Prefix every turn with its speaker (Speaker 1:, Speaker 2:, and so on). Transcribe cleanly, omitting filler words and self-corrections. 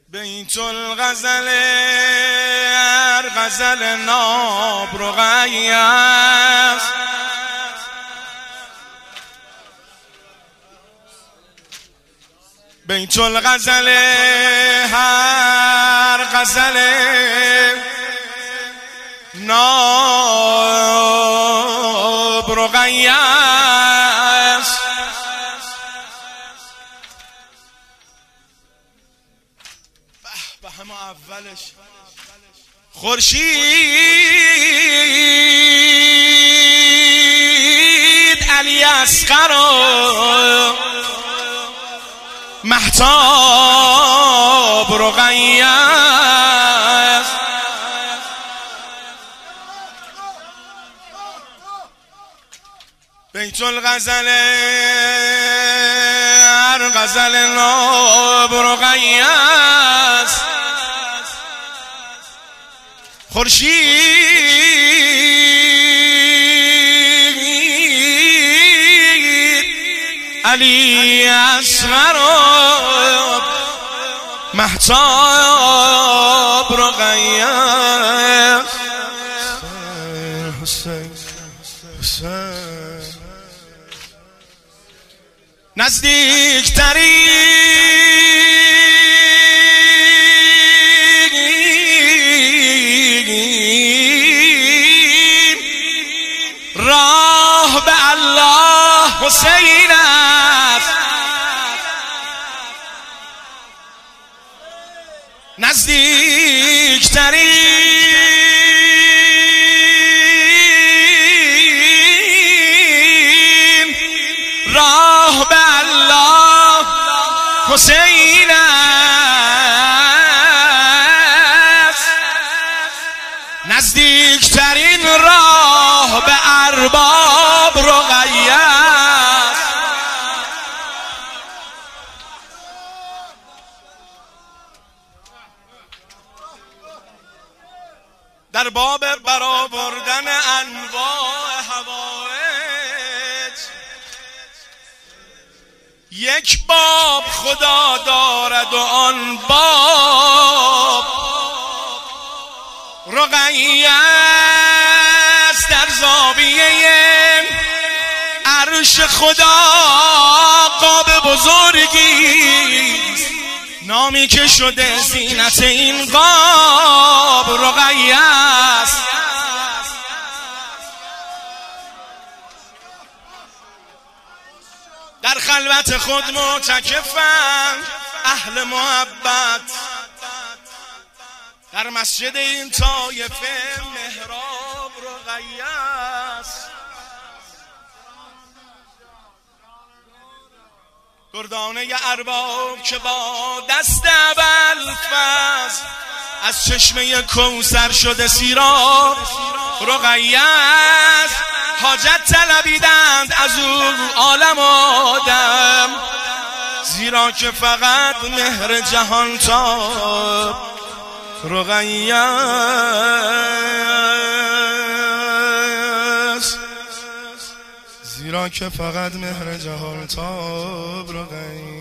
Speaker 1: بیت الغزل غزل ناب رقیه است. بیت الغزل هر غزل ناب رقیه است. به همه اولش خورشید علی اصغر مهتاب رقیه است. بیت الغزل هر غزل ناب رقیه است. خورشید علی اصغر مهتاب رقیه است. نزدیکترین راه به الله حسین است. نزدیکترین راه به الله حسین است. نزدیکترین راه به ارباب رقیه است. در باب برآوردن انواع حوائج یک باب خدا دارد و آن باب رقیه است. در زاویه عرش خدا قاب بزرگی نامی که شده زینت این قاب رقیه است. در خلوت خود معتکفند اهل محبت، در مسجد این طایفه محراب رقیه است. دردانه ارباب که با دست ابوالفضل از چشمه کوثر شده سیراب رقیه است. حاجت طلبیدند از او عالم آدم، زیرا که فقط مهر جهان تاب رقیه است. زیرا که فقط مهر جهان تاب رقیه